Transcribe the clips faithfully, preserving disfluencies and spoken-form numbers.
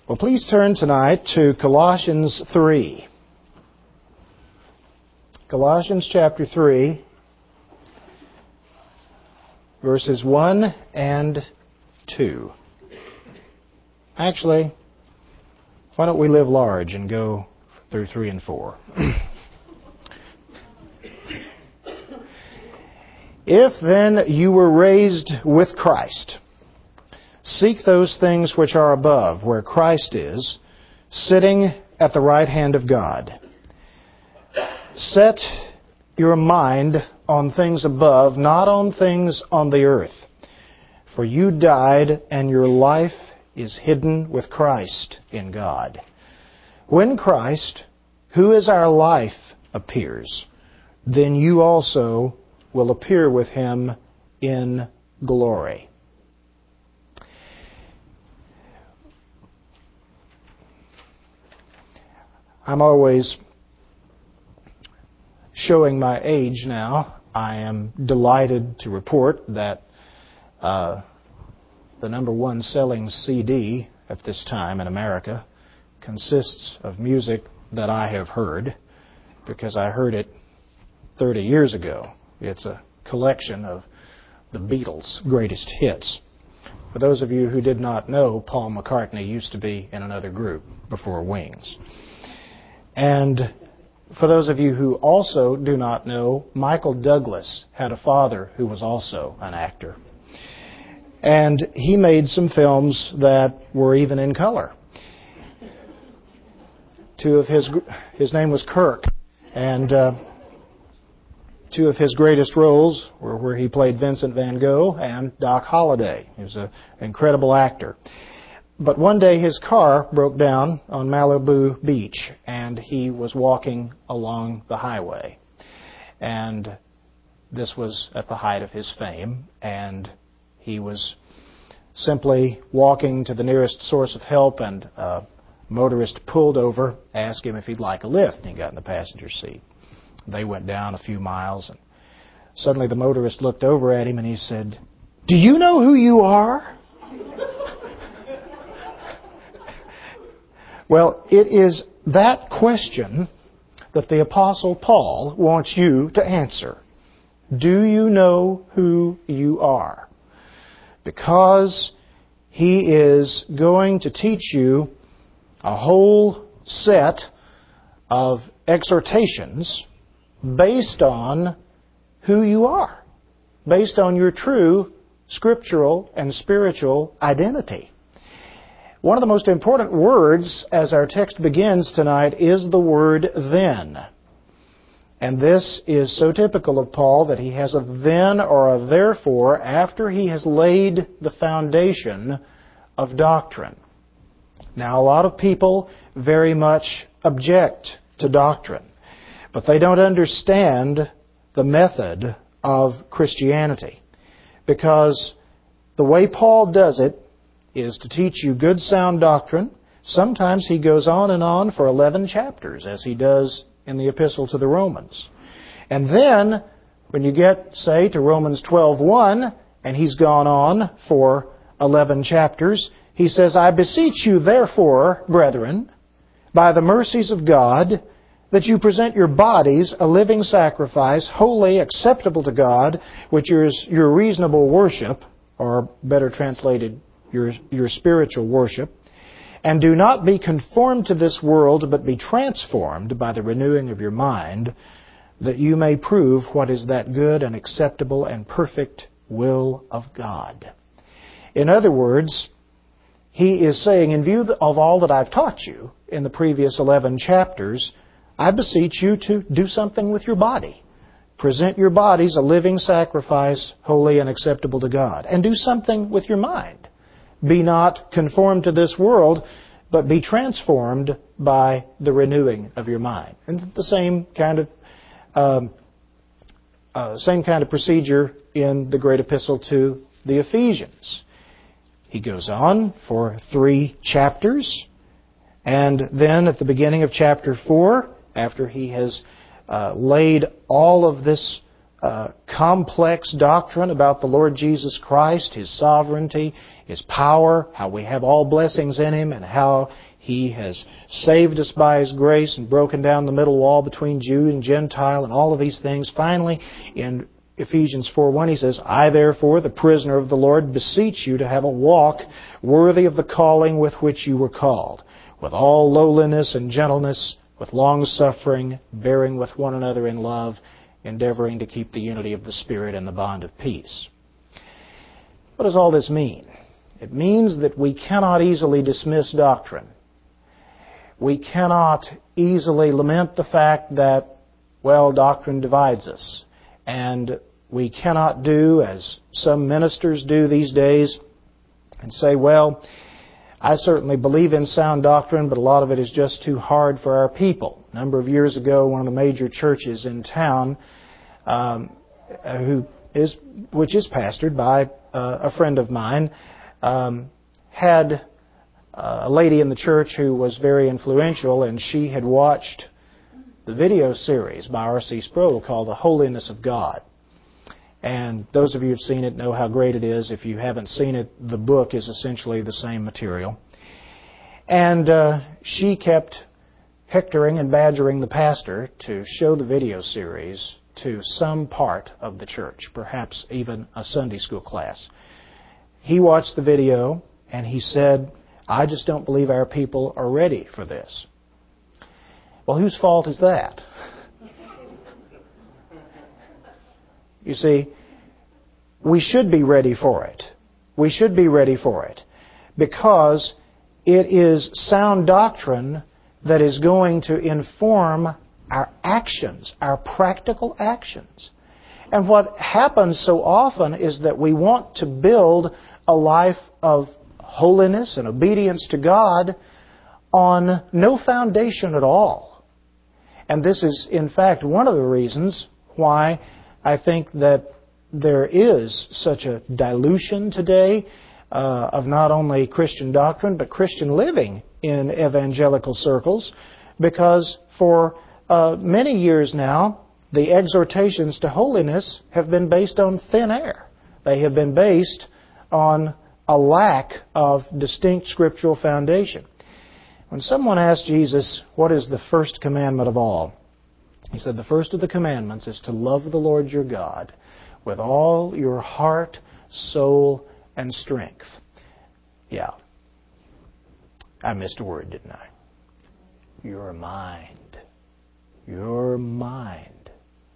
Well, please turn tonight to Colossians three. Colossians chapter three, verses one and two. Actually, why don't we live large and go through three and four? If then you were raised with Christ, seek those things which are above, where Christ is, sitting at the right hand of God. Set your mind on things above, not on things on the earth. For you died, and your life is hidden with Christ in God. When Christ, who is our life, appears, then you also will appear with Him in glory. I'm always showing my age now. I am delighted to report that uh, the number one selling C D at this time in America consists of music that I have heard, because I heard it thirty years ago. It's a collection of the Beatles' greatest hits. For those of you who did not know, Paul McCartney used to be in another group before Wings. And for those of you who also do not know, Michael Douglas had a father who was also an actor. And he made some films that were even in color. Two of his, his name was Kirk, and uh, two of his greatest roles were where he played Vincent van Gogh and Doc Holliday. He was an incredible actor. But one day his car broke down on Malibu Beach, and he was walking along the highway. And this was at the height of his fame, and he was simply walking to the nearest source of help, and a motorist pulled over, asked him if he'd like a lift, and he got in the passenger seat. They went down a few miles, and suddenly the motorist looked over at him and he said, "Do you know who you are?" Well, it is that question that the Apostle Paul wants you to answer. Do you know who you are? Because he is going to teach you a whole set of exhortations based on who you are, based on your true scriptural and spiritual identity. One of the most important words as our text begins tonight is the word then. And this is so typical of Paul that he has a then or a therefore after he has laid the foundation of doctrine. Now, a lot of people very much object to doctrine, but they don't understand the method of Christianity, because the way Paul does it is to teach you good sound doctrine. Sometimes he goes on and on for eleven chapters, as he does in the Epistle to the Romans. And then, when you get, say, to Romans twelve one, and he's gone on for eleven chapters, he says, "I beseech you, therefore, brethren, by the mercies of God, that you present your bodies a living sacrifice, holy, acceptable to God, which is your reasonable worship," or better translated, your, your spiritual worship, "and do not be conformed to this world, but be transformed by the renewing of your mind, that you may prove what is that good and acceptable and perfect will of God." In other words, he is saying, in view of all that I've taught you in the previous eleven chapters, I beseech you to do something with your body. Present your bodies a living sacrifice, holy and acceptable to God. And do something with your mind. Be not conformed to this world, but be transformed by the renewing of your mind. And the same kind of um, uh, same kind of procedure in the great epistle to the Ephesians. He goes on for three chapters, and then at the beginning of chapter four, after he has uh, laid all of this uh, complex doctrine about the Lord Jesus Christ, His sovereignty, His power, how we have all blessings in Him, and how He has saved us by His grace and broken down the middle wall between Jew and Gentile and all of these things. Finally, in Ephesians four one, he says, I therefore, the prisoner of the Lord, beseech you to have a walk worthy of the calling with which you were called, with all lowliness and gentleness, with long suffering, bearing with one another in love, endeavoring to keep the unity of the Spirit and the bond of peace. What does all this mean? It means that we cannot easily dismiss doctrine. We cannot easily lament the fact that, well, doctrine divides us. And we cannot do, as some ministers do these days, and say, well, I certainly believe in sound doctrine, but a lot of it is just too hard for our people. A number of years ago, one of the major churches in town, um, who is, which is pastored by uh, a friend of mine, um, had uh, a lady in the church who was very influential, and she had watched the video series by R C Sproul called The Holiness of God. And those of you who have seen it know how great it is. If you haven't seen it, the book is essentially the same material. And uh, she kept hectoring and badgering the pastor to show the video series to some part of the church, perhaps even a Sunday school class. He watched the video and he said, I just don't believe our people are ready for this. Well, whose fault is that? You see, we should be ready for it. We should be ready for it because it is sound doctrine that is going to inform our actions, our practical actions. And what happens so often is that we want to build a life of holiness and obedience to God on no foundation at all. And this is, in fact, one of the reasons why I think that there is such a dilution today uh, of not only Christian doctrine, but Christian living in evangelical circles, because for uh, many years now, the exhortations to holiness have been based on thin air. They have been based on a lack of distinct scriptural foundation. When someone asked Jesus, what is the first commandment of all? He said, the first of the commandments is to love the Lord your God with all your heart, soul, and strength. Yeah. I missed a word, didn't I? Your mind. Your mind.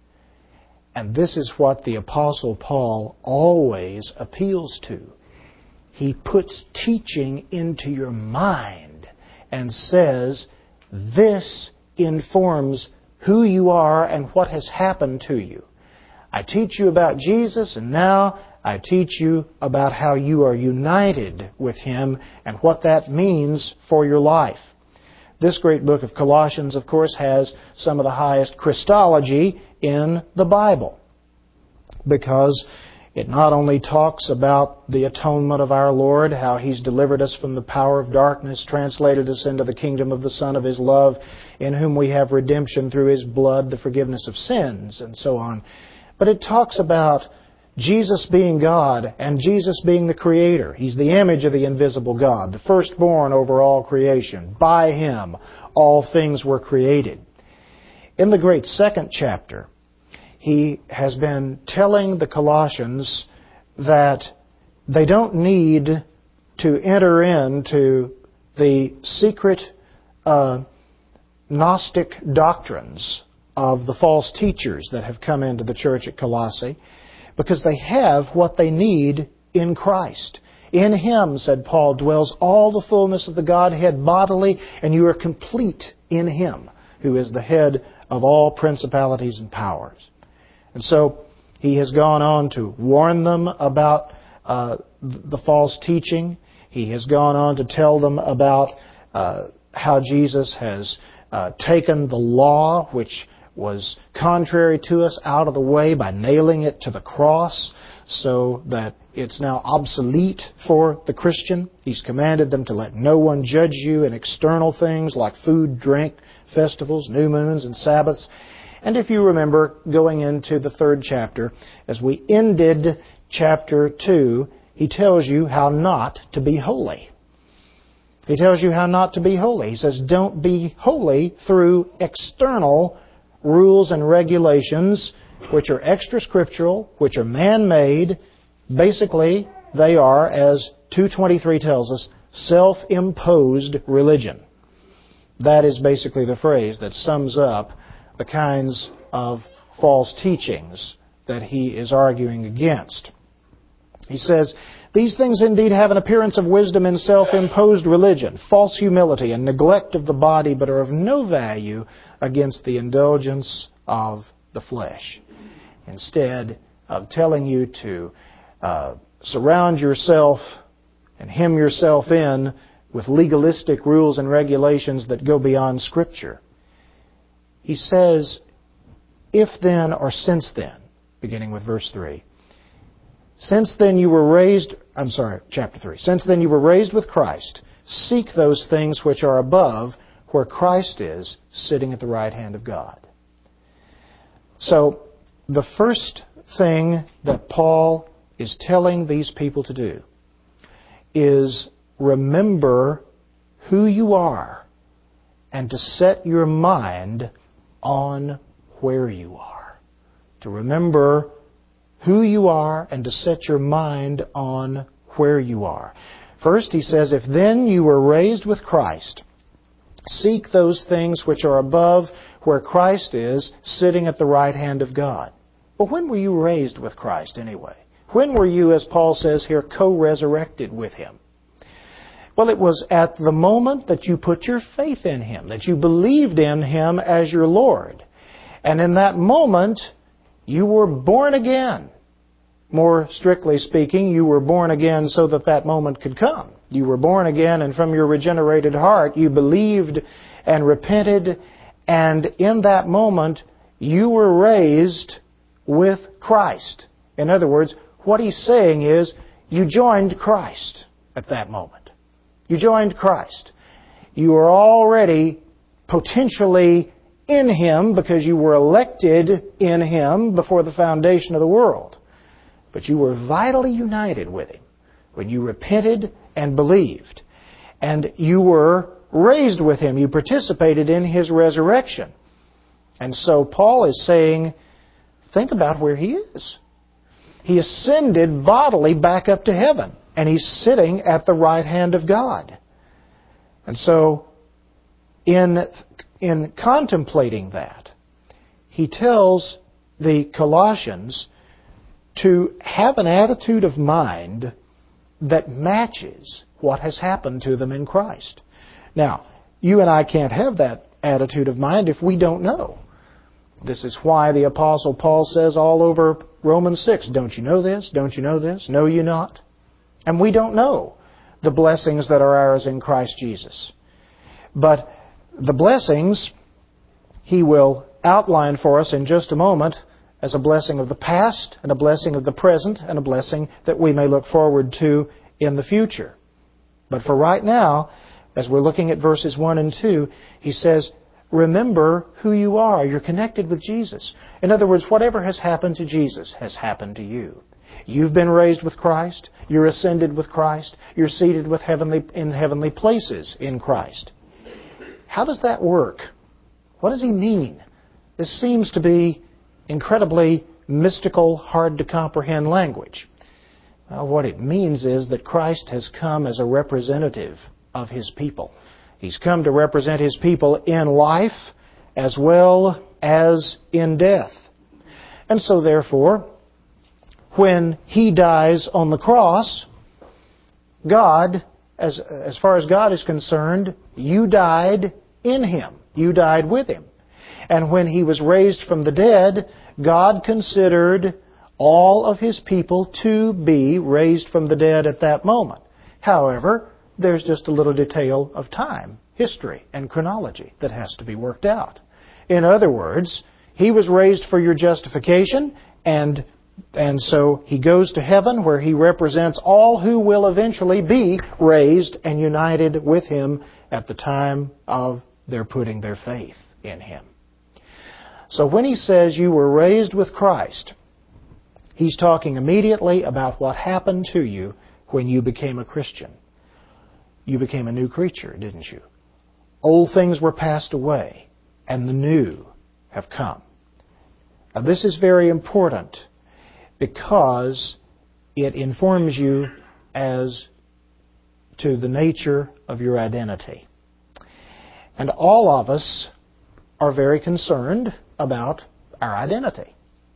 And this is what the Apostle Paul always appeals to. He puts teaching into your mind and says, this informs who you are and what has happened to you. I teach you about Jesus, and now I teach you about how you are united with Him and what that means for your life. This great book of Colossians, of course, has some of the highest Christology in the Bible, because it not only talks about the atonement of our Lord, how He's delivered us from the power of darkness, translated us into the kingdom of the Son of His love, in whom we have redemption through His blood, the forgiveness of sins, and so on. But it talks about Jesus being God and Jesus being the Creator. He's the image of the invisible God, the firstborn over all creation. By Him, all things were created. In the great second chapter, he has been telling the Colossians that they don't need to enter into the secret uh, Gnostic doctrines of the false teachers that have come into the church at Colossae, because they have what they need in Christ. In Him, said Paul, dwells all the fullness of the Godhead bodily, and you are complete in Him, who is the head of all principalities and powers. And so he has gone on to warn them about uh, the false teaching. He has gone on to tell them about uh, how Jesus has uh, taken the law, which was contrary to us, out of the way by nailing it to the cross, so that it's now obsolete for the Christian. He's commanded them to let no one judge you in external things like food, drink, festivals, new moons, and Sabbaths. And if you remember, going into the third chapter, as we ended chapter two, he tells you how not to be holy. He tells you how not to be holy. He says, don't be holy through external rules and regulations, which are extra-scriptural, which are man-made. Basically, they are, as two twenty-three tells us, self-imposed religion. That is basically the phrase that sums up the kinds of false teachings that he is arguing against. He says, these things indeed have an appearance of wisdom in self-imposed religion, false humility, and neglect of the body, but are of no value against the indulgence of the flesh. Instead of telling you to uh, surround yourself and hem yourself in with legalistic rules and regulations that go beyond Scripture, he says, if then, or since then, beginning with verse three, since then you were raised, I'm sorry, chapter three, since then you were raised with Christ, seek those things which are above, where Christ is, sitting at the right hand of God. So, the first thing that Paul is telling these people to do is remember who you are and to set your mind on where you are. To remember who you are and to set your mind on where you are. First, he says, if then you were raised with Christ, seek those things which are above, where Christ is, sitting at the right hand of God. Well, when were you raised with Christ anyway? When were you, as Paul says here, co-resurrected with Him? Well, it was at the moment that you put your faith in Him, that you believed in Him as your Lord. And in that moment, you were born again. More strictly speaking, you were born again so that that moment could come. You were born again, and from your regenerated heart, you believed and repented, and in that moment, you were raised with Christ. In other words, what he's saying is, you joined Christ at that moment. You joined Christ. You were already potentially in Him because you were elected in Him before the foundation of the world. But you were vitally united with Him when you repented and believed. And you were raised with Him. You participated in His resurrection. And so Paul is saying, think about where He is. He ascended bodily back up to heaven, and He's sitting at the right hand of God. And so, in, in contemplating that, he tells the Colossians to have an attitude of mind that matches what has happened to them in Christ. Now, you and I can't have that attitude of mind if we don't know. This is why the Apostle Paul says all over Romans six, don't you know this? Don't you know this? Know you not? And we don't know the blessings that are ours in Christ Jesus. But the blessings he will outline for us in just a moment as a blessing of the past, and a blessing of the present, and a blessing that we may look forward to in the future. But for right now, as we're looking at verses one and two, he says, remember who you are. You're connected with Jesus. In other words, whatever has happened to Jesus has happened to you. You've been raised with Christ. You're ascended with Christ. You're seated with heavenly, in heavenly places in Christ. How does that work? What does he mean? This seems to be incredibly mystical, hard to comprehend language. Well, what it means is that Christ has come as a representative of His people. He's come to represent His people in life as well as in death. And so therefore, when He dies on the cross, God, as, as far as God is concerned, you died in Him. You died with Him. And when He was raised from the dead, God considered all of His people to be raised from the dead at that moment. However, there's just a little detail of time, history, and chronology that has to be worked out. In other words, He was raised for your justification, and, and so He goes to heaven where He represents all who will eventually be raised and united with Him at the time of their putting their faith in Him. So when he says you were raised with Christ, he's talking immediately about what happened to you when you became a Christian. You became a new creature, didn't you? Old things were passed away, and the new have come. Now this is very important because it informs you as to the nature of your identity. And all of us are very concerned about our identity.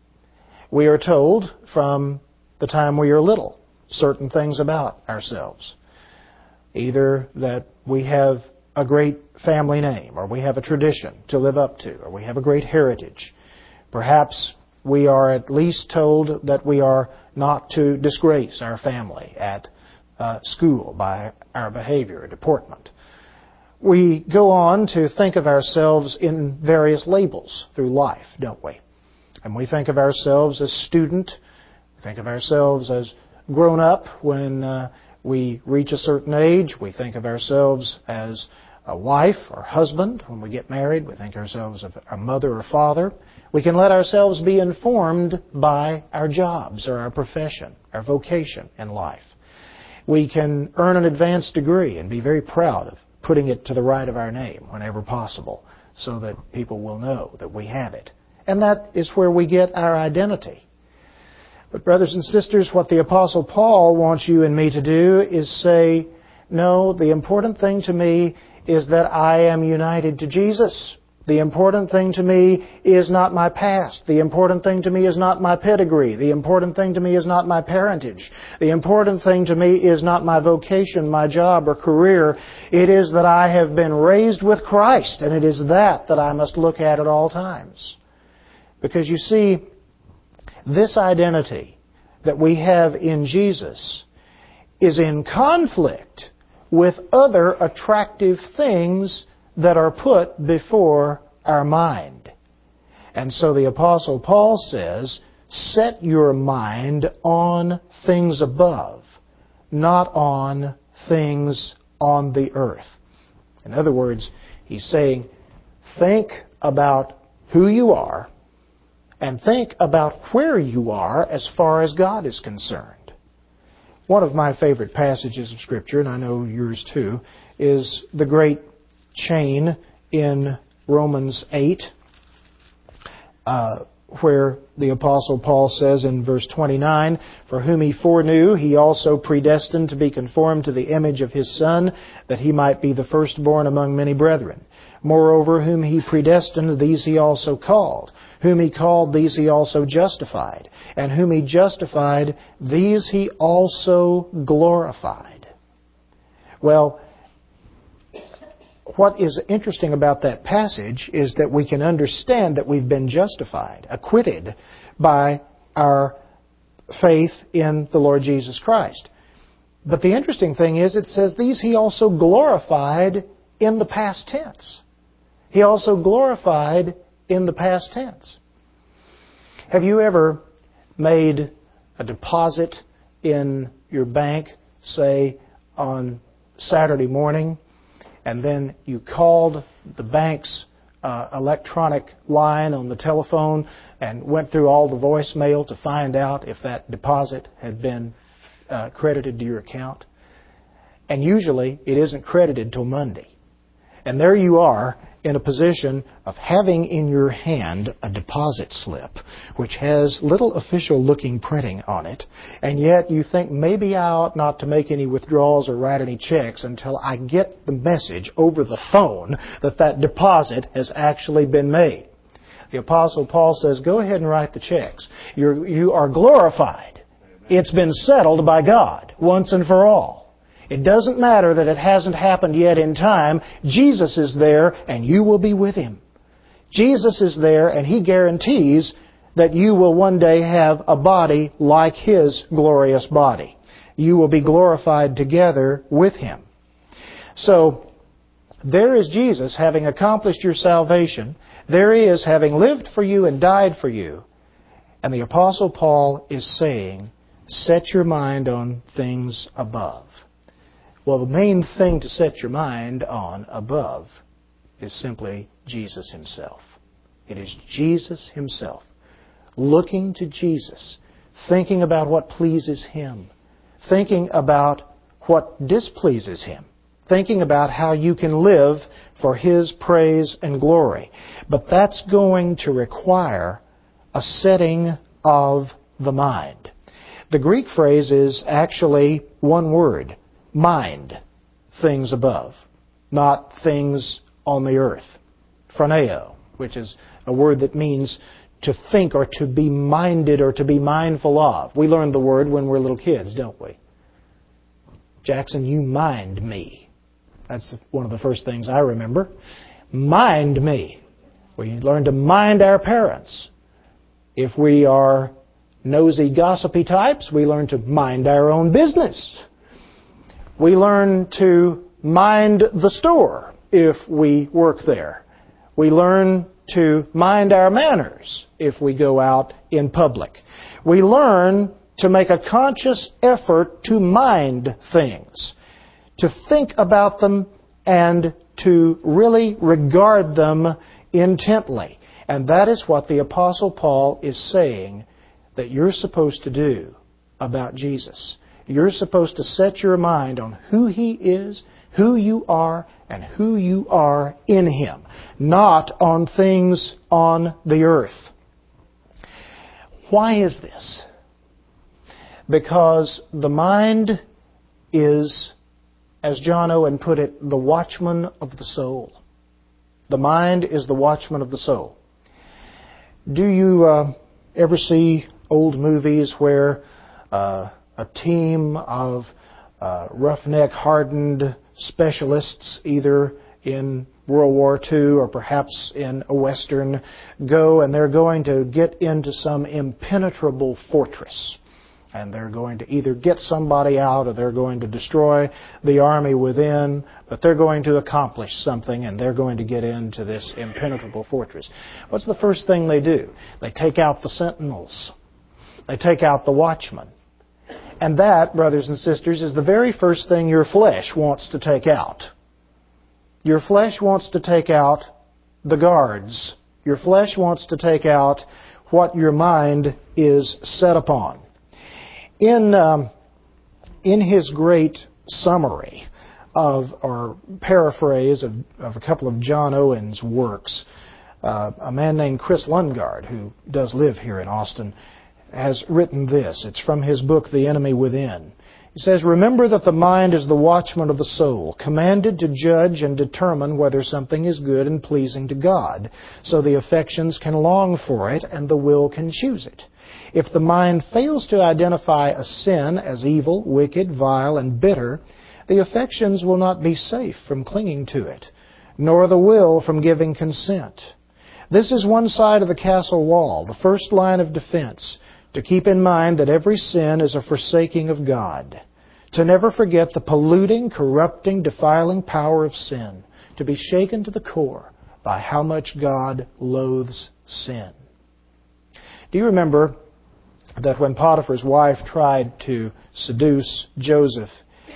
We are told from the time we are little certain things about ourselves. Either that we have a great family name, or we have a tradition to live up to, or we have a great heritage. Perhaps we are at least told that we are not to disgrace our family at uh, school by our behavior or deportment. We go on to think of ourselves in various labels through life, don't we? And we think of ourselves as student, we think of ourselves as grown up when uh, we reach a certain age. We think of ourselves as a wife or husband. When we get married, we think of ourselves as a mother or father. We can let ourselves be informed by our jobs or our profession, our vocation in life. We can earn an advanced degree and be very proud of putting it to the right of our name whenever possible so that people will know that we have it. And that is where we get our identity. But brothers and sisters, what the Apostle Paul wants you and me to do is say, no, the important thing to me is that I am united to Jesus. The important thing to me is not my past. The important thing to me is not my pedigree. The important thing to me is not my parentage. The important thing to me is not my vocation, my job, or career. It is that I have been raised with Christ, and it is that that I must look at at all times. Because you see, this identity that we have in Jesus is in conflict with other attractive things that are put before our mind. And so the Apostle Paul says, set your mind on things above, not on things on the earth. In other words, he's saying, think about who you are and think about where you are as far as God is concerned. One of my favorite passages of Scripture, and I know yours too, is the great chain in Romans eight, uh, where the Apostle Paul says in verse twenty-nine, for whom he foreknew, he also predestined to be conformed to the image of his Son, that he might be the firstborn among many brethren. Moreover, whom he predestined, these he also called. Whom he called, these he also justified. And whom he justified, these he also glorified. Well, what is interesting about that passage is that we can understand that we've been justified, acquitted by our faith in the Lord Jesus Christ. But the interesting thing is it says these he also glorified in the past tense. He also glorified in the past tense. Have you ever made a deposit in your bank, say, on Saturday morning, and then you called the bank's uh, electronic line on the telephone and went through all the voicemail to find out if that deposit had been uh, credited to your account? And usually it isn't credited till Monday. And there you are in a position of having in your hand a deposit slip which has little official-looking printing on it, and yet you think maybe I ought not to make any withdrawals or write any checks until I get the message over the phone that that deposit has actually been made. The Apostle Paul says, go ahead and write the checks. You're, you are glorified. It's been settled by God once and for all. It doesn't matter that it hasn't happened yet in time. Jesus is there and you will be with Him. Jesus is there and He guarantees that you will one day have a body like His glorious body. You will be glorified together with Him. So, there is Jesus having accomplished your salvation. There He is having lived for you and died for you. And the Apostle Paul is saying, set your mind on things above. Well, the main thing to set your mind on above is simply Jesus Himself. It is Jesus Himself. Looking to Jesus, thinking about what pleases Him, thinking about what displeases Him, thinking about how you can live for His praise and glory. But that's going to require a setting of the mind. The Greek phrase is actually one word, mind, things above, not things on the earth. Phroneo, which is a word that means to think or to be minded or to be mindful of. We learned the word when we were little kids, don't we? Jackson, you mind me. That's one of the first things I remember. Mind me. We learn to mind our parents. If we are nosy, gossipy types, we learn to mind our own business. We learn to mind the store if we work there. We learn to mind our manners if we go out in public. We learn to make a conscious effort to mind things, to think about them and to really regard them intently. And that is what the Apostle Paul is saying that you're supposed to do about Jesus. You're supposed to set your mind on who He is, who you are, and who you are in Him, not on things on the earth. Why is this? Because the mind is, as John Owen put it, the watchman of the soul. The mind is the watchman of the soul. Do you uh, ever see old movies where uh, a team of uh, roughneck, hardened specialists, either in World War Two or perhaps in a Western, go and they're going to get into some impenetrable fortress? And they're going to either get somebody out or they're going to destroy the army within, but they're going to accomplish something and they're going to get into this impenetrable fortress. What's the first thing they do? They take out the sentinels. They take out the watchmen. And that, brothers and sisters, is the very first thing your flesh wants to take out. Your flesh wants to take out the guards. Your flesh wants to take out what your mind is set upon. In um, in his great summary of, or paraphrase of, of a couple of John Owen's works, uh, a man named Chris Lundgaard, who does live here in Austin, has written this. It's from his book, The Enemy Within. He says, "Remember that the mind is the watchman of the soul, commanded to judge and determine whether something is good and pleasing to God, so the affections can long for it and the will can choose it. If the mind fails to identify a sin as evil, wicked, vile, and bitter, the affections will not be safe from clinging to it, nor the will from giving consent. This is one side of the castle wall, the first line of defense, to keep in mind that every sin is a forsaking of God, to never forget the polluting, corrupting, defiling power of sin, to be shaken to the core by how much God loathes sin." Do you remember that when Potiphar's wife tried to seduce Joseph,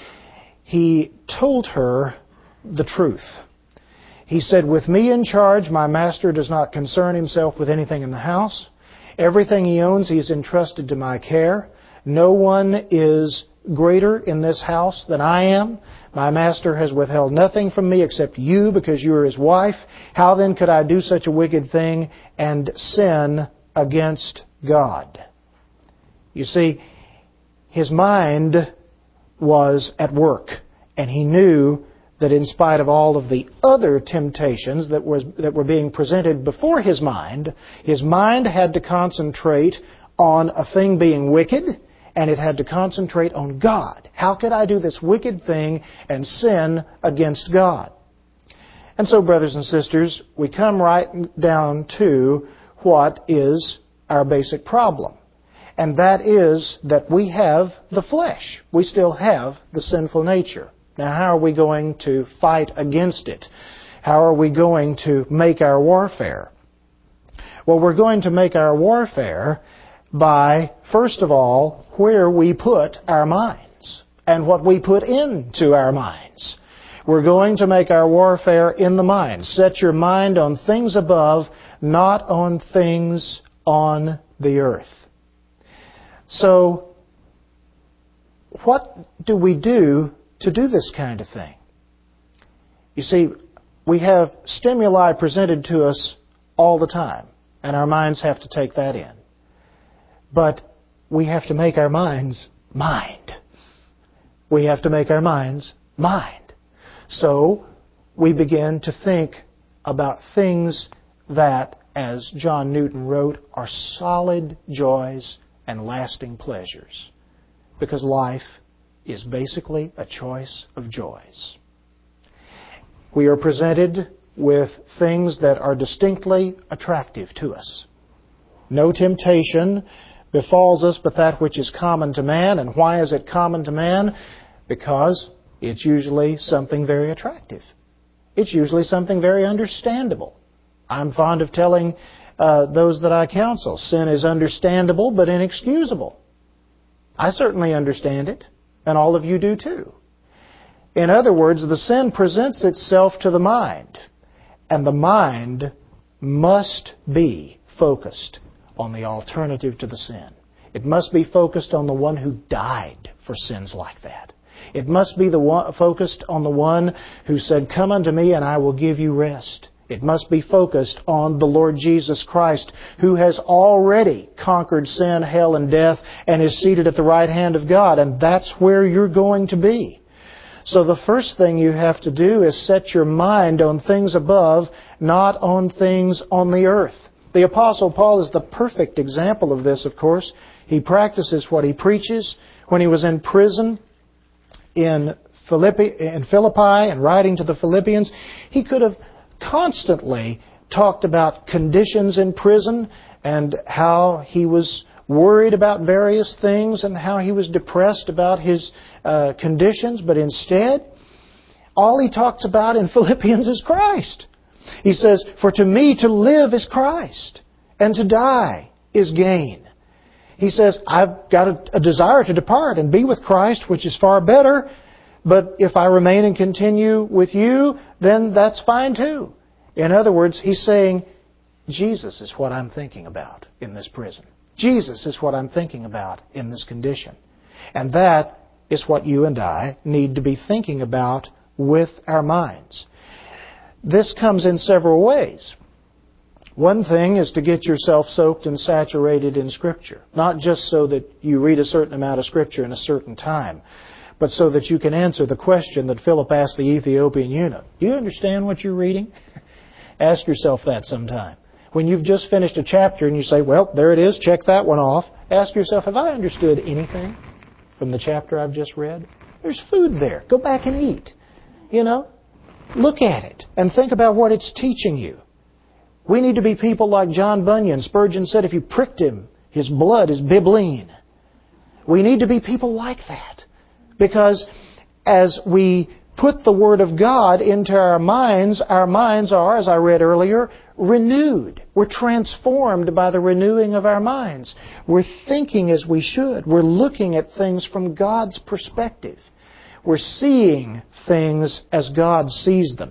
he told her the truth? He said, "With me in charge, my master does not concern himself with anything in the house. Everything he owns, he is entrusted to my care. No one is greater in this house than I am. My master has withheld nothing from me except you, because you are his wife. How then could I do such a wicked thing and sin against God?" You see, his mind was at work, and he knew that in spite of all of the other temptations that was that were being presented before his mind, his mind had to concentrate on a thing being wicked, and it had to concentrate on God. How could I do this wicked thing and sin against God? And so, brothers and sisters, we come right down to what is our basic problem. And that is that we have the flesh. We still have the sinful nature. Now, how are we going to fight against it? How are we going to make our warfare? Well, we're going to make our warfare by, first of all, where we put our minds and what we put into our minds. We're going to make our warfare in the mind. Set your mind on things above, not on things on the earth. So, what do we do to do this kind of thing? You see, we have stimuli presented to us all the time, and our minds have to take that in. But we have to make our minds mind. We have to make our minds mind. So, we begin to think about things that, as John Newton wrote, are solid joys and lasting pleasures. Because life is basically a choice of joys. We are presented with things that are distinctly attractive to us. No temptation befalls us but that which is common to man. And why is it common to man? Because it's usually something very attractive. It's usually something very understandable. I'm fond of telling uh, those that I counsel, sin is understandable but inexcusable. I certainly understand it, and all of you do too. In other words, the sin presents itself to the mind, and the mind must be focused on the alternative to the sin. It must be focused on the one who died for sins like that. It must be the one, focused on the one who said, "Come unto me and I will give you rest." It must be focused on the Lord Jesus Christ, who has already conquered sin, hell, and death, and is seated at the right hand of God. And that's where you're going to be. So the first thing you have to do is set your mind on things above, not on things on the earth. The Apostle Paul is the perfect example of this, of course. He practices what he preaches. When he was in prison in Philippi, in Philippi and writing to the Philippians, he could have constantly talked about conditions in prison and how he was worried about various things and how he was depressed about his uh, conditions. But instead, all he talks about in Philippians is Christ. He says, "For to me to live is Christ, and to die is gain." He says, "I've got a, a desire to depart and be with Christ, which is far better. But if I remain and continue with you, then that's fine too." In other words, he's saying, Jesus is what I'm thinking about in this prison. Jesus is what I'm thinking about in this condition. And that is what you and I need to be thinking about with our minds. This comes in several ways. One thing is to get yourself soaked and saturated in Scripture. Not just so that you read a certain amount of Scripture in a certain time, but so that you can answer the question that Philip asked the Ethiopian eunuch. Do you understand what you're reading? Ask yourself that sometime. When you've just finished a chapter and you say, "Well, there it is, check that one off." Ask yourself, have I understood anything from the chapter I've just read? There's food there. Go back and eat. You know, look at it and think about what it's teaching you. We need to be people like John Bunyan. Spurgeon said, if you pricked him, his blood is bibline. We need to be people like that. Because as we put the Word of God into our minds, our minds are, as I read earlier, renewed. We're transformed by the renewing of our minds. We're thinking as we should. We're looking at things from God's perspective. We're seeing things as God sees them.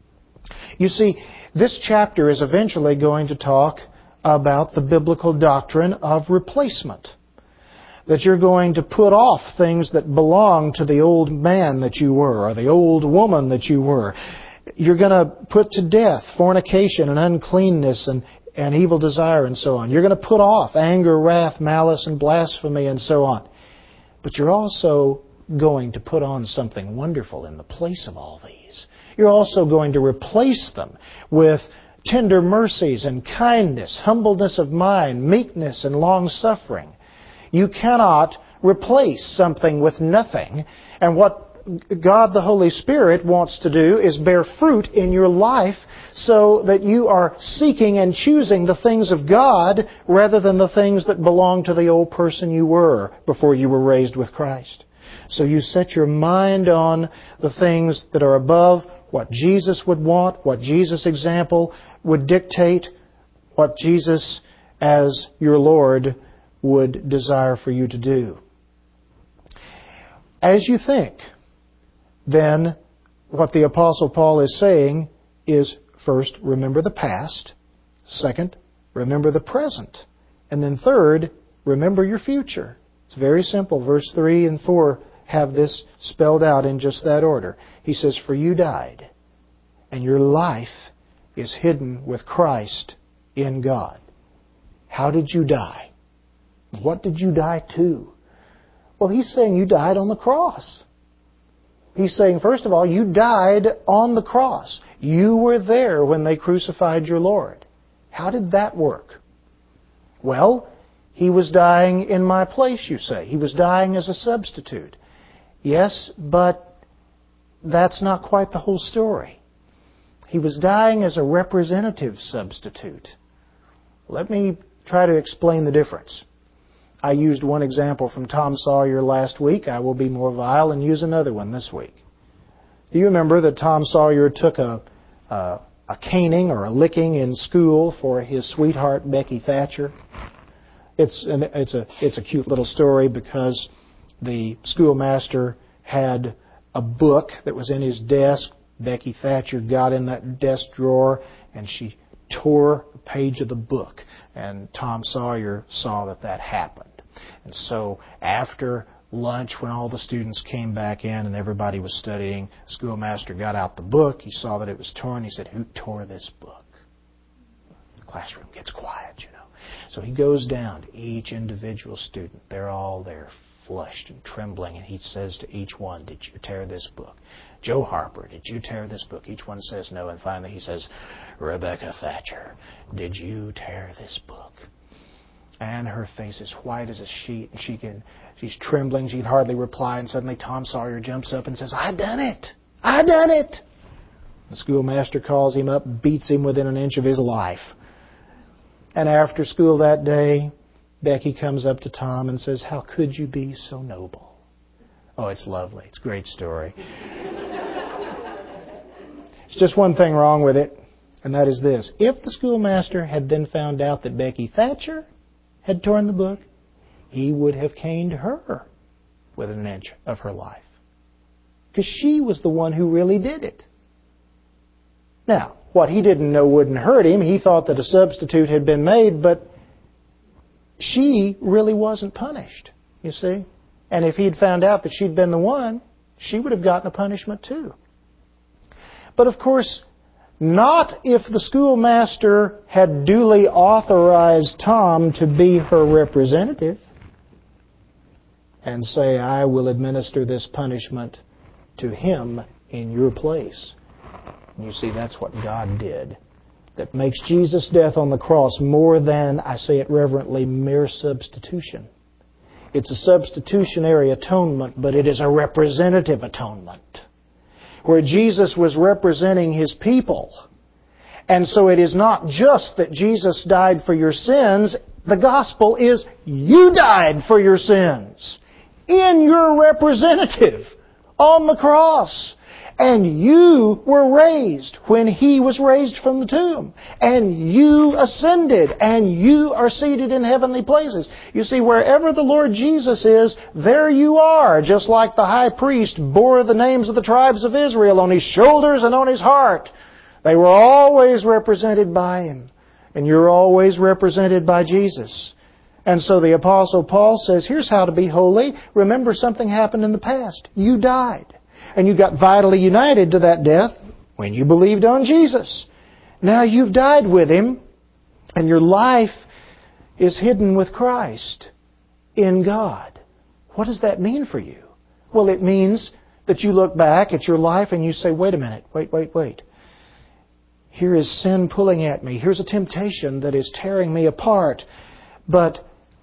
You see, this chapter is eventually going to talk about the biblical doctrine of replacement. That you're going to put off things that belong to the old man that you were, or the old woman that you were. You're going to put to death fornication and uncleanness and, and evil desire and so on. You're going to put off anger, wrath, malice, and blasphemy and so on. But you're also going to put on something wonderful in the place of all these. You're also going to replace them with tender mercies and kindness, humbleness of mind, meekness and long-suffering. You cannot replace something with nothing. And what God the Holy Spirit wants to do is bear fruit in your life so that you are seeking and choosing the things of God rather than the things that belong to the old person you were before you were raised with Christ. So you set your mind on the things that are above, what Jesus would want, what Jesus' example would dictate, what Jesus as your Lord would desire for you to do. As you think, then what the Apostle Paul is saying is, first, remember the past. Second, remember the present. And then third, remember your future. It's very simple. Verse three and four have this spelled out in just that order. He says, "For you died, and your life is hidden with Christ in God." How did you die? What did you die to? Well, he's saying you died on the cross. He's saying, first of all, you died on the cross. You were there when they crucified your Lord. How did that work? Well, He was dying in my place, you say. He was dying as a substitute. Yes, but that's not quite the whole story. He was dying as a representative substitute. Let me try to explain the difference. I used one example from Tom Sawyer last week. I will be more vile and use another one this week. Do you remember that Tom Sawyer took a, a, a caning or a licking in school for his sweetheart, Becky Thatcher? It's, an, it's, a, it's a cute little story because the schoolmaster had a book that was in his desk. Becky Thatcher got in that desk drawer and she tore a page of the book. And Tom Sawyer saw that that happened. And so after lunch, when all the students came back in and everybody was studying, the schoolmaster got out the book. He saw that it was torn. He said, "Who tore this book?" The classroom gets quiet, you know. So he goes down to each individual student. They're all there, flushed and trembling, and he says to each one, "Did you tear this book?" "Joe Harper, did you tear this book?" Each one says no, and finally he says, "Rebecca Thatcher, did you tear this book?" And her face is white as a sheet, and she can, she's trembling, she can hardly reply, and suddenly Tom Sawyer jumps up and says, "I done it! I done it!" The schoolmaster calls him up, beats him within an inch of his life. And after school that day, Becky comes up to Tom and says, "How could you be so noble?" Oh, it's lovely. It's a great story. There's just one thing wrong with it, and that is this. If the schoolmaster had then found out that Becky Thatcher had torn the book, he would have caned her within an inch of her life. Because she was the one who really did it. Now, what he didn't know wouldn't hurt him. He thought that a substitute had been made, but she really wasn't punished, you see. And if he'd found out that she'd been the one, she would have gotten a punishment too. But of course, not if the schoolmaster had duly authorized Tom to be her representative and say, "I will administer this punishment to him in your place." And you see, that's what God did. That makes Jesus' death on the cross more than, I say it reverently, mere substitution. It's a substitutionary atonement, but it is a representative atonement, where Jesus was representing His people. And so it is not just that Jesus died for your sins. The gospel is you died for your sins in your representative on the cross. And you were raised when He was raised from the tomb. And you ascended. And you are seated in heavenly places. You see, wherever the Lord Jesus is, there you are. Just like the high priest bore the names of the tribes of Israel on his shoulders and on his heart. They were always represented by Him. And you're always represented by Jesus. And so the Apostle Paul says, here's how to be holy. Remember, something happened in the past. You died. And you got vitally united to that death when you believed on Jesus. Now you've died with Him, and your life is hidden with Christ in God. What does that mean for you? Well, it means that you look back at your life and you say, wait a minute, wait, wait, wait. Here is sin pulling at me. Here's a temptation that is tearing me apart. But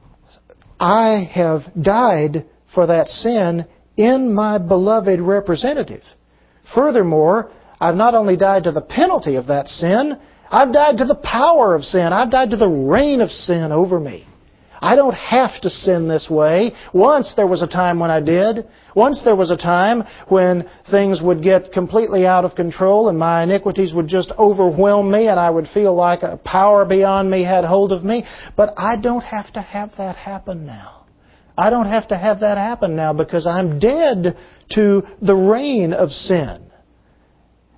I have died for that sin in my beloved representative. Furthermore, I've not only died to the penalty of that sin, I've died to the power of sin. I've died to the reign of sin over me. I don't have to sin this way. Once there was a time when I did. Once there was a time when things would get completely out of control and my iniquities would just overwhelm me and I would feel like a power beyond me had hold of me. But I don't have to have that happen now. I don't have to have that happen now because I'm dead to the reign of sin.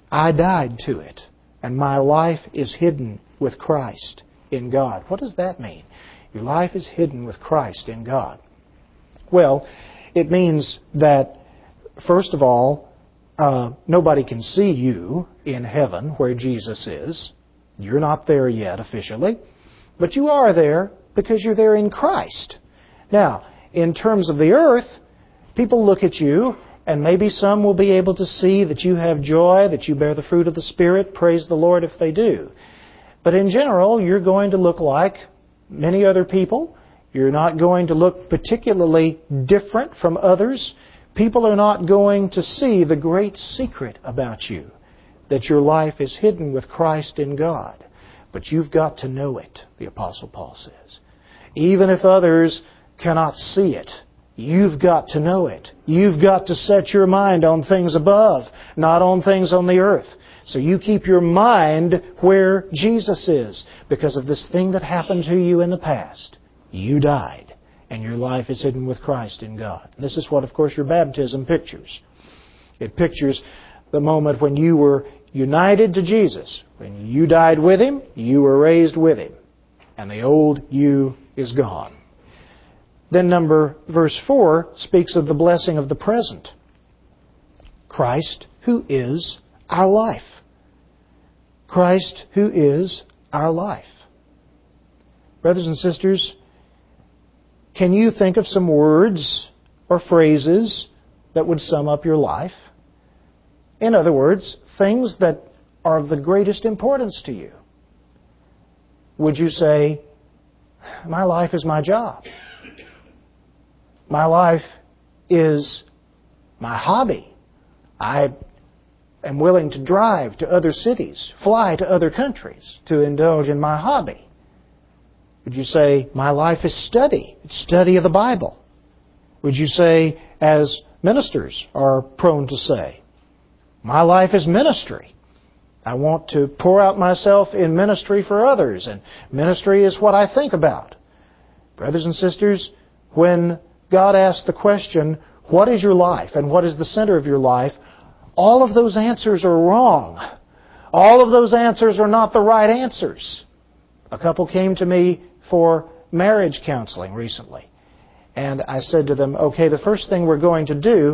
I died to it, and my life is hidden with Christ in God. What does that mean? Your life is hidden with Christ in God. Well, it means that, first of all, uh, nobody can see you in heaven where Jesus is. You're not there yet officially, but you are there because you're there in Christ. Now, in terms of the earth, people look at you, and maybe some will be able to see that you have joy, that you bear the fruit of the Spirit. Praise the Lord if they do. But in general, you're going to look like many other people. You're not going to look particularly different from others. People are not going to see the great secret about you, that your life is hidden with Christ in God. But you've got to know it, the Apostle Paul says. Even if others cannot see it, you've got to know it. You've got to set your mind on things above, not on things on the earth. So you keep your mind where Jesus is because of this thing that happened to you in the past. You died, and your life is hidden with Christ in God. This is what, of course, your baptism pictures. It pictures the moment when you were united to Jesus. When you died with Him, you were raised with Him. And the old you is gone. Then number, verse four speaks of the blessing of the present. Christ, who is our life. Christ, who is our life. Brothers and sisters, can you think of some words or phrases that would sum up your life? In other words, things that are of the greatest importance to you. Would you say, my life is my job. My life is my hobby. I am willing to drive to other cities, fly to other countries to indulge in my hobby. Would you say, my life is study, it's study of the Bible? Would you say, as ministers are prone to say, my life is ministry. I want to pour out myself in ministry for others, and ministry is what I think about. Brothers and sisters, when God asks the question, what is your life and what is the center of your life? All of those answers are wrong. All of those answers are not the right answers. A couple came to me for marriage counseling recently. And I said to them, okay, the first thing we're going to do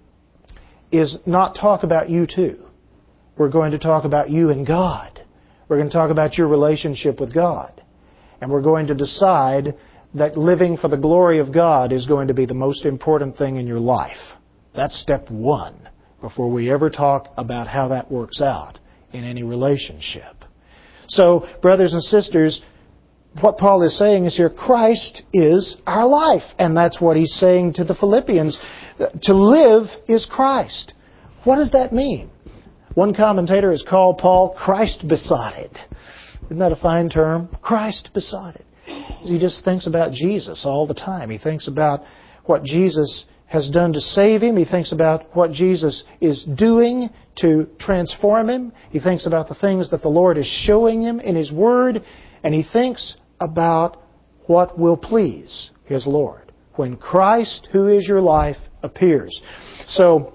is not talk about you two. We're going to talk about you and God. We're going to talk about your relationship with God. And we're going to decide that living for the glory of God is going to be the most important thing in your life. That's step one before we ever talk about how that works out in any relationship. So, brothers and sisters, what Paul is saying is here, Christ is our life. And that's what he's saying to the Philippians. To live is Christ. What does that mean? One commentator has called Paul Christ-besotted. Isn't that a fine term? Christ-besotted. He just thinks about Jesus all the time. He thinks about what Jesus has done to save him. He thinks about what Jesus is doing to transform him. He thinks about the things that the Lord is showing him in His Word. And he thinks about what will please his Lord when Christ, who is your life, appears. So,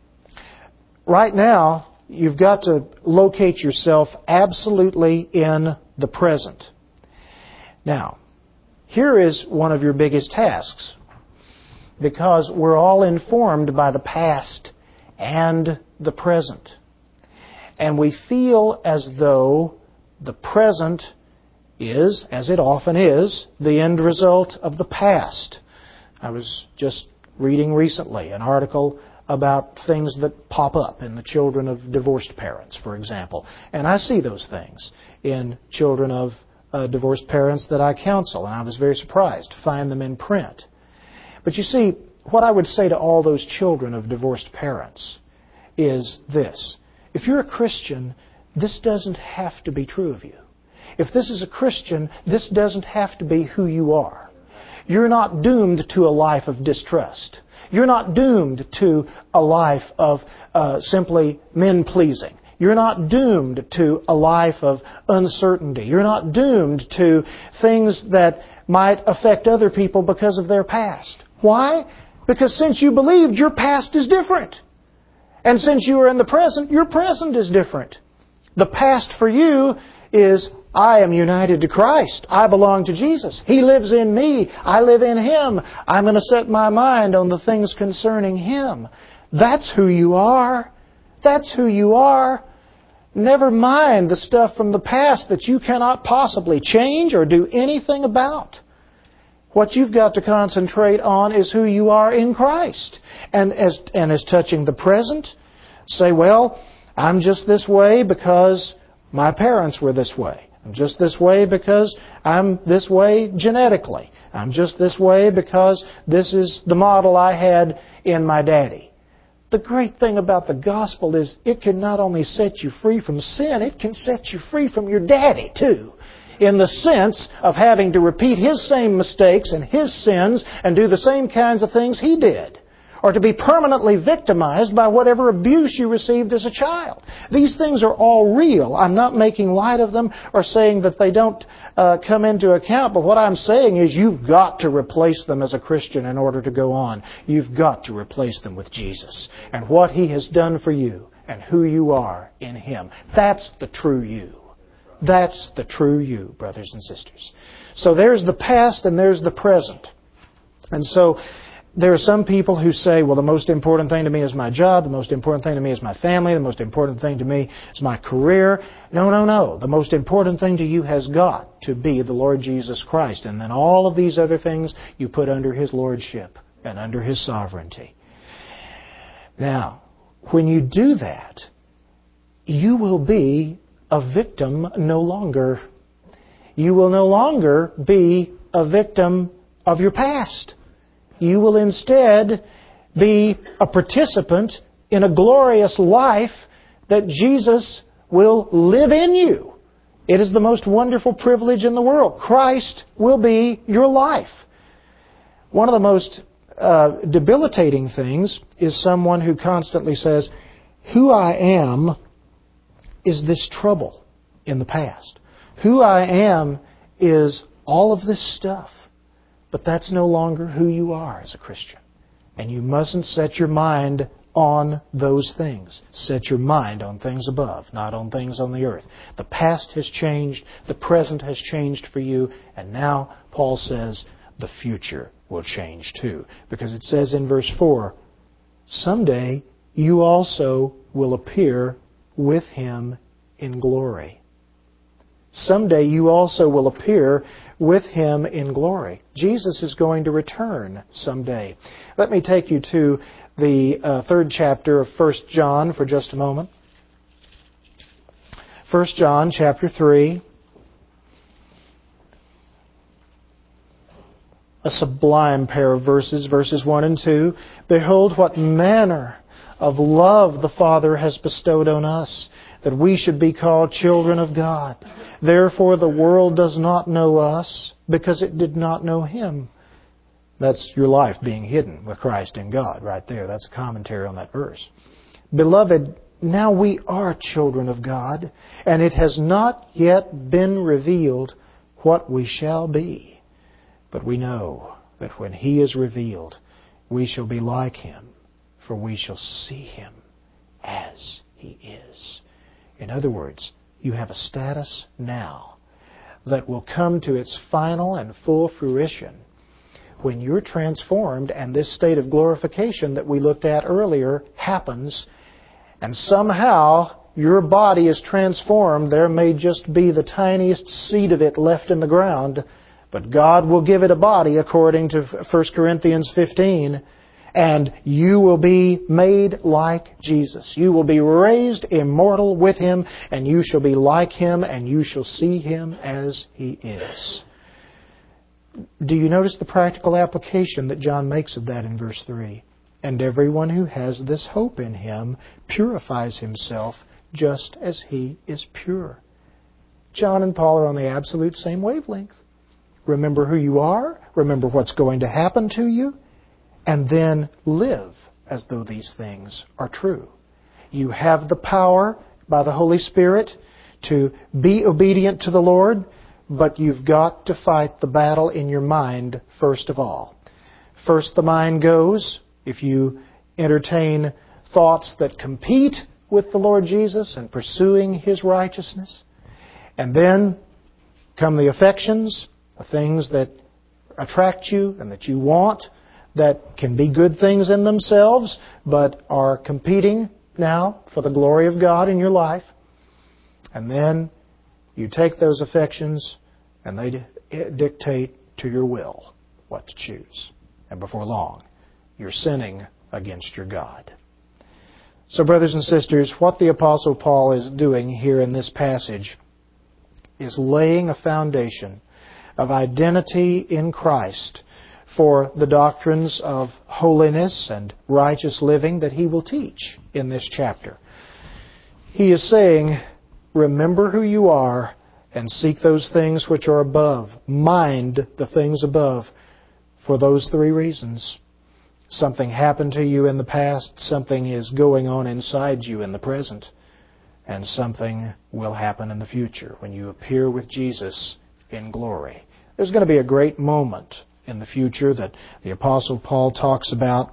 right now, you've got to locate yourself absolutely in the present. Now, here is one of your biggest tasks, because we're all informed by the past and the present. And we feel as though the present is, as it often is, the end result of the past. I was just reading recently an article about things that pop up in the children of divorced parents, for example. And I see those things in children of uh, divorced parents that I counsel, and I was very surprised to find them in print. But you see, what I would say to all those children of divorced parents is this. If you're a Christian, this doesn't have to be true of you. If this is a Christian, this doesn't have to be who you are. You're not doomed to a life of distrust. You're not doomed to a life of uh, simply men-pleasing. You're not doomed to a life of uncertainty. You're not doomed to things that might affect other people because of their past. Why? Because since you believed, your past is different. And since you are in the present, your present is different. The past for you is, I am united to Christ. I belong to Jesus. He lives in me. I live in Him. I'm going to set my mind on the things concerning Him. That's who you are. That's who you are. Never mind the stuff from the past that you cannot possibly change or do anything about. What you've got to concentrate on is who you are in Christ. And as, and as touching the present, say, well, I'm just this way because my parents were this way. I'm just this way because I'm this way genetically. I'm just this way because this is the model I had in my daddy. The great thing about the gospel is it can not only set you free from sin, it can set you free from your daddy too. In the sense of having to repeat his same mistakes and his sins and do the same kinds of things he did. Or to be permanently victimized by whatever abuse you received as a child. These things are all real. I'm not making light of them or saying that they don't uh, come into account. But what I'm saying is you've got to replace them as a Christian in order to go on. You've got to replace them with Jesus and what He has done for you and who you are in Him. That's the true you. That's the true you, brothers and sisters. So there's the past and there's the present. And so there are some people who say, well, the most important thing to me is my job, the most important thing to me is my family, the most important thing to me is my career. No, no, no. The most important thing to you has got to be the Lord Jesus Christ. And then all of these other things you put under His lordship and under His sovereignty. Now, when you do that, you will be a victim no longer. You will no longer be a victim of your past. You will instead be a participant in a glorious life that Jesus will live in you. It is the most wonderful privilege in the world. Christ will be your life. One of the most uh, debilitating things is someone who constantly says, who I am is this trouble in the past. Who I am is all of this stuff. But that's no longer who you are as a Christian. And you mustn't set your mind on those things. Set your mind on things above, not on things on the earth. The past has changed. The present has changed for you. And now, Paul says, the future will change too. Because it says in verse four, someday you also will appear with Him in glory. Someday you also will appear with Him in glory. Jesus is going to return someday. Let me take you to the uh, third chapter of First John for just a moment. First John chapter three. A sublime pair of verses, verses one and two. Behold, what manner of love the Father has bestowed on us, that we should be called children of God. Therefore the world does not know us, because it did not know Him. That's your life being hidden with Christ in God, right there. That's a commentary on that verse. Beloved, now we are children of God, and it has not yet been revealed what we shall be. But we know that when He is revealed, we shall be like Him, for we shall see Him as He is. In other words, you have a status now that will come to its final and full fruition when you're transformed and this state of glorification that we looked at earlier happens, and somehow your body is transformed. There may just be the tiniest seed of it left in the ground, but God will give it a body according to First Corinthians fifteen. And you will be made like Jesus. You will be raised immortal with Him, and you shall be like Him, and you shall see Him as He is. Do you notice the practical application that John makes of that in verse three? And everyone who has this hope in Him purifies himself just as He is pure. John and Paul are on the absolute same wavelength. Remember who you are. Remember what's going to happen to you. And then live as though these things are true. You have the power by the Holy Spirit to be obedient to the Lord, but you've got to fight the battle in your mind first of all. First the mind goes. If you entertain thoughts that compete with the Lord Jesus and pursuing His righteousness. And then come the affections, the things that attract you and that you want, that can be good things in themselves, but are competing now for the glory of God in your life. And then you take those affections and they dictate to your will what to choose. And before long, you're sinning against your God. So, brothers and sisters, what the Apostle Paul is doing here in this passage is laying a foundation of identity in Christ for the doctrines of holiness and righteous living that he will teach in this chapter. He is saying, remember who you are and seek those things which are above. Mind the things above for those three reasons. Something happened to you in the past, something is going on inside you in the present, and something will happen in the future when you appear with Jesus in glory. There's going to be a great moment in the future that the Apostle Paul talks about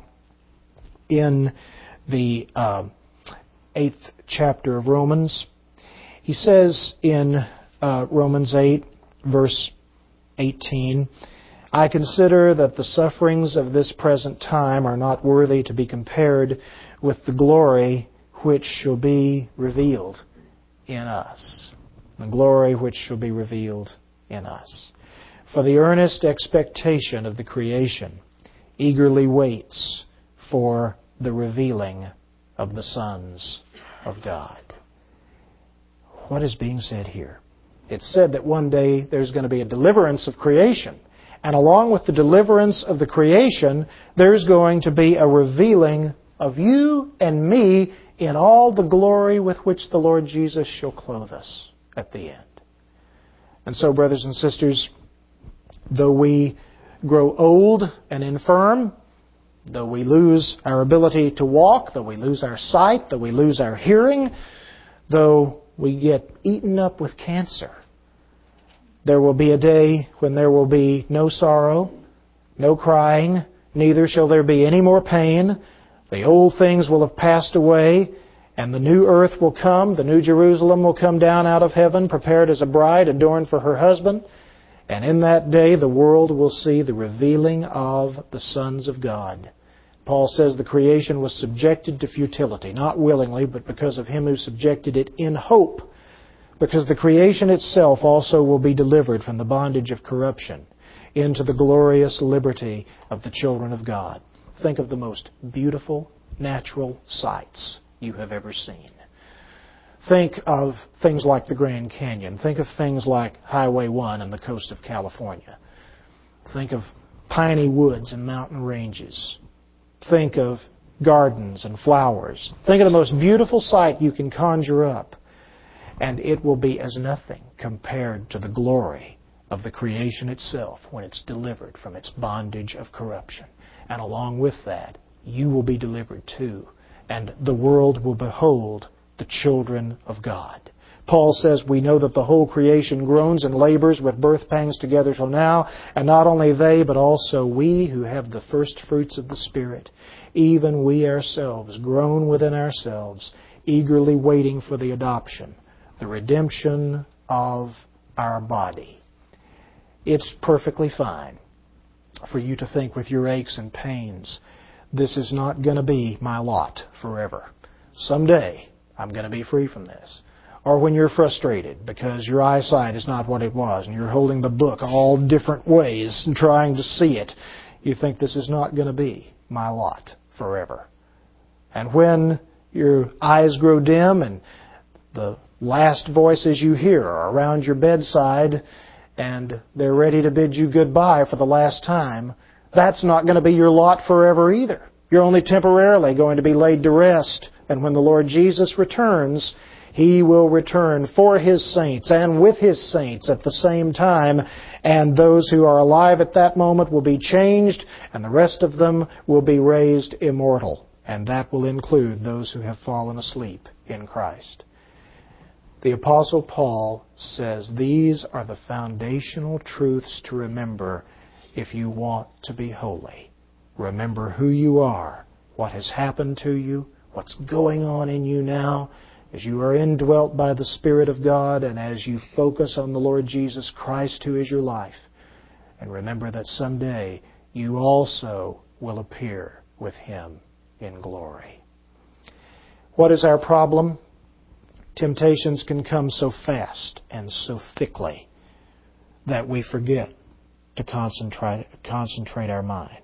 in the uh, eighth chapter of Romans. He says in uh, Romans eight, verse eighteen, I consider that the sufferings of this present time are not worthy to be compared with the glory which shall be revealed in us. The glory which shall be revealed in us. For the earnest expectation of the creation eagerly waits for the revealing of the sons of God. What is being said here? It's said that one day there's going to be a deliverance of creation. And along with the deliverance of the creation, there's going to be a revealing of you and me in all the glory with which the Lord Jesus shall clothe us at the end. And so, brothers and sisters, though we grow old and infirm, though we lose our ability to walk, though we lose our sight, though we lose our hearing, though we get eaten up with cancer, there will be a day when there will be no sorrow, no crying, neither shall there be any more pain. The old things will have passed away, and the new earth will come. The new Jerusalem will come down out of heaven, prepared as a bride adorned for her husband. And in that day the world will see the revealing of the sons of God. Paul says the creation was subjected to futility, not willingly, but because of Him who subjected it in hope. Because the creation itself also will be delivered from the bondage of corruption into the glorious liberty of the children of God. Think of the most beautiful natural sights you have ever seen. Think of things like the Grand Canyon. Think of things like Highway one on the coast of California. Think of piney woods and mountain ranges. Think of gardens and flowers. Think of the most beautiful sight you can conjure up. And it will be as nothing compared to the glory of the creation itself when it's delivered from its bondage of corruption. And along with that, you will be delivered too. And the world will behold the children of God. Paul says, we know that the whole creation groans and labors with birth pangs together till now, and not only they, but also we who have the first fruits of the Spirit, even we ourselves groan within ourselves, eagerly waiting for the adoption, the redemption of our body. It's perfectly fine for you to think with your aches and pains, this is not going to be my lot forever. Someday I'm going to be free from this. Or when you're frustrated because your eyesight is not what it was and you're holding the book all different ways and trying to see it, you think this is not going to be my lot forever. And when your eyes grow dim and the last voices you hear are around your bedside and they're ready to bid you goodbye for the last time, that's not going to be your lot forever either. You're only temporarily going to be laid to rest. And when the Lord Jesus returns, He will return for His saints and with His saints at the same time. And those who are alive at that moment will be changed, and the rest of them will be raised immortal. And that will include those who have fallen asleep in Christ. The Apostle Paul says these are the foundational truths to remember if you want to be holy. Remember who you are, what has happened to you, what's going on in you now as you are indwelt by the Spirit of God and as you focus on the Lord Jesus Christ who is your life. And remember that someday you also will appear with Him in glory. What is our problem? Temptations can come so fast and so thickly that we forget to concentrate, concentrate our mind.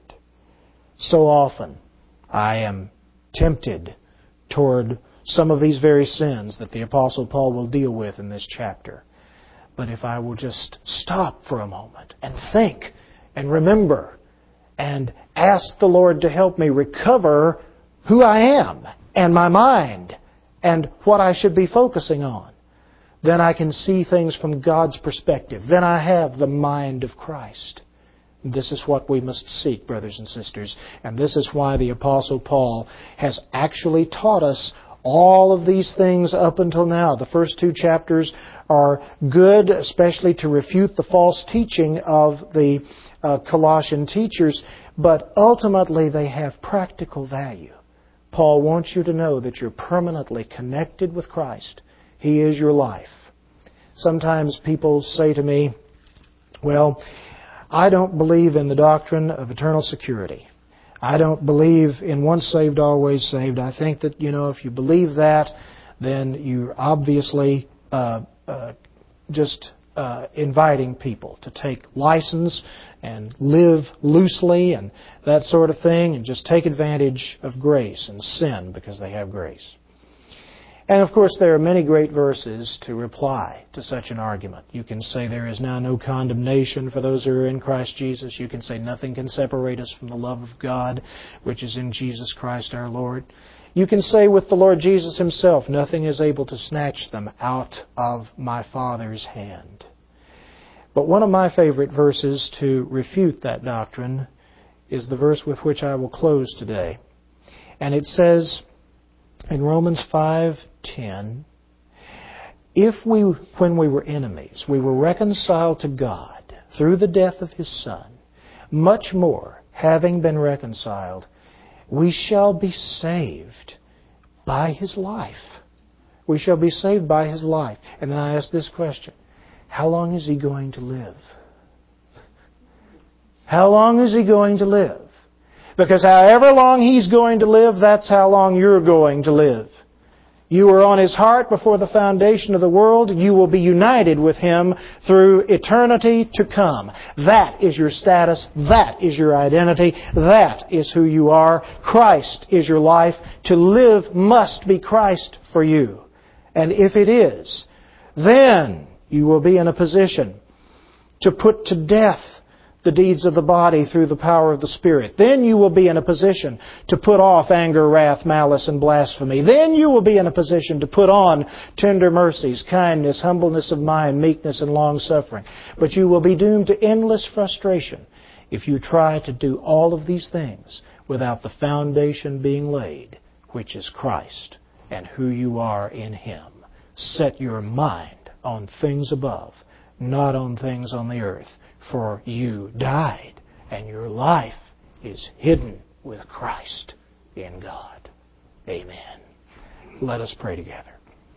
So often I am tempted toward some of these very sins that the Apostle Paul will deal with in this chapter. But if I will just stop for a moment and think and remember and ask the Lord to help me recover who I am and my mind and what I should be focusing on, then I can see things from God's perspective. Then I have the mind of Christ. This is what we must seek, brothers and sisters. And this is why the Apostle Paul has actually taught us all of these things up until now. The first two chapters are good, especially to refute the false teaching of the uh, Colossian teachers, but ultimately they have practical value. Paul wants you to know that you're permanently connected with Christ. He is your life. Sometimes people say to me, well, I don't believe in the doctrine of eternal security. I don't believe in once saved, always saved. I think that, you know, if you believe that, then you're obviously uh, uh, just uh, inviting people to take license and live loosely and that sort of thing and just take advantage of grace and sin because they have grace. And of course there are many great verses to reply to such an argument. You can say there is now no condemnation for those who are in Christ Jesus. You can say nothing can separate us from the love of God which is in Jesus Christ our Lord. You can say with the Lord Jesus Himself, nothing is able to snatch them out of my Father's hand. But one of my favorite verses to refute that doctrine is the verse with which I will close today. And it says in Romans five ten, if we, when we were enemies, we were reconciled to God through the death of His Son, much more, having been reconciled, we shall be saved by His life. We shall be saved by His life. And then I ask this question, how long is He going to live? How long is He going to live? Because however long He's going to live, that's how long you're going to live. You were on His heart before the foundation of the world. You will be united with Him through eternity to come. That is your status. That is your identity. That is who you are. Christ is your life. To live must be Christ for you. And if it is, then you will be in a position to put to death the deeds of the body through the power of the Spirit. Then you will be in a position to put off anger, wrath, malice, and blasphemy. Then you will be in a position to put on tender mercies, kindness, humbleness of mind, meekness, and long-suffering. But you will be doomed to endless frustration if you try to do all of these things without the foundation being laid, which is Christ and who you are in Him. Set your mind on things above, not on things on the earth. For you died, and your life is hidden with Christ in God. Amen. Let us pray together.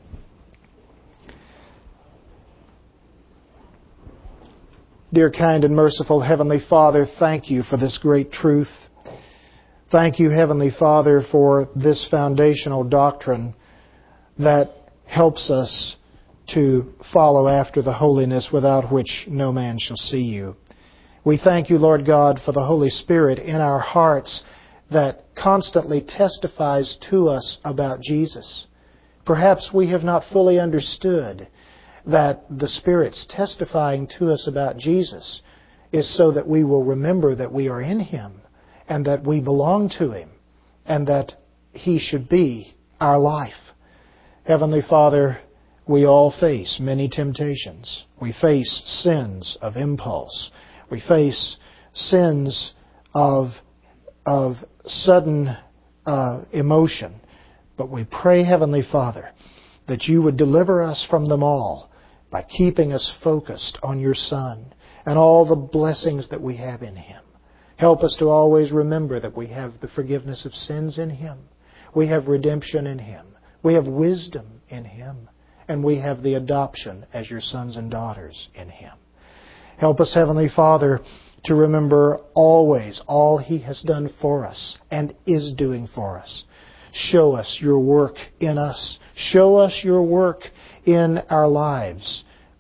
Dear kind and merciful Heavenly Father, thank You for this great truth. Thank You, Heavenly Father, for this foundational doctrine that helps us to follow after the holiness without which no man shall see You. We thank You, Lord God, for the Holy Spirit in our hearts that constantly testifies to us about Jesus. Perhaps we have not fully understood that the Spirit's testifying to us about Jesus is so that we will remember that we are in Him and that we belong to Him and that He should be our life. Heavenly Father, we all face many temptations. We face sins of impulse. We face sins of, of sudden uh, emotion. But we pray, Heavenly Father, that You would deliver us from them all by keeping us focused on Your Son and all the blessings that we have in Him. Help us to always remember that we have the forgiveness of sins in Him. We have redemption in Him. We have wisdom in Him. And we have the adoption as your sons and daughters in Him. Help us, Heavenly Father, to remember always all He has done for us and is doing for us. Show us your work in us. Show us your work in our lives.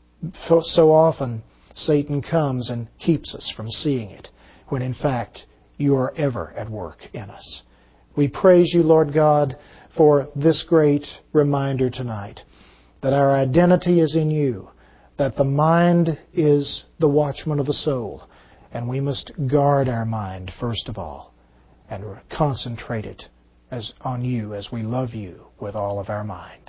So often Satan comes and keeps us from seeing it, when in fact you are ever at work in us. We praise you, Lord God, for this great reminder tonight, that our identity is in you, that the mind is the watchman of the soul, and we must guard our mind first of all, and concentrate it as on you as we love you with all of our mind.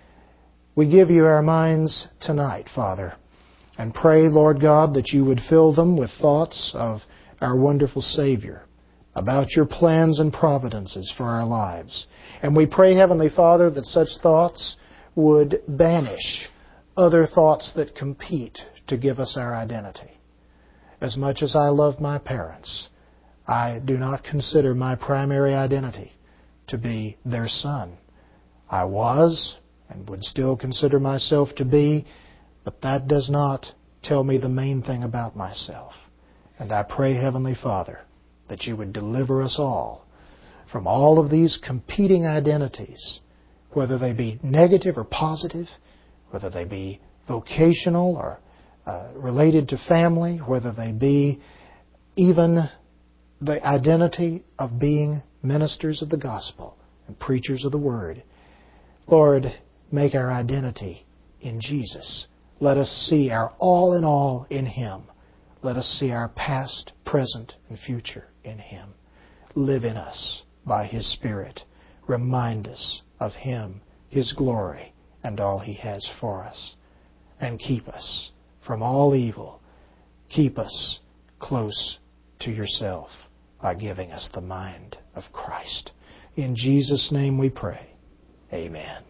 We give you our minds tonight, Father, and pray, Lord God, that you would fill them with thoughts of our wonderful Savior, about your plans and providences for our lives. And we pray, Heavenly Father, that such thoughts would banish other thoughts that compete to give us our identity. As much as I love my parents, I do not consider my primary identity to be their son. I was and would still consider myself to be, but that does not tell me the main thing about myself. And I pray, Heavenly Father, that you would deliver us all from all of these competing identities, whether they be negative or positive, whether they be vocational or uh, related to family, whether they be even the identity of being ministers of the gospel and preachers of the Word. Lord, make our identity in Jesus. Let us see our all in all in Him. Let us see our past, present, and future in Him. Live in us by His Spirit. Remind us of Him, His glory, and all He has for us. And keep us from all evil. Keep us close to yourself by giving us the mind of Christ. In Jesus' name we pray. Amen.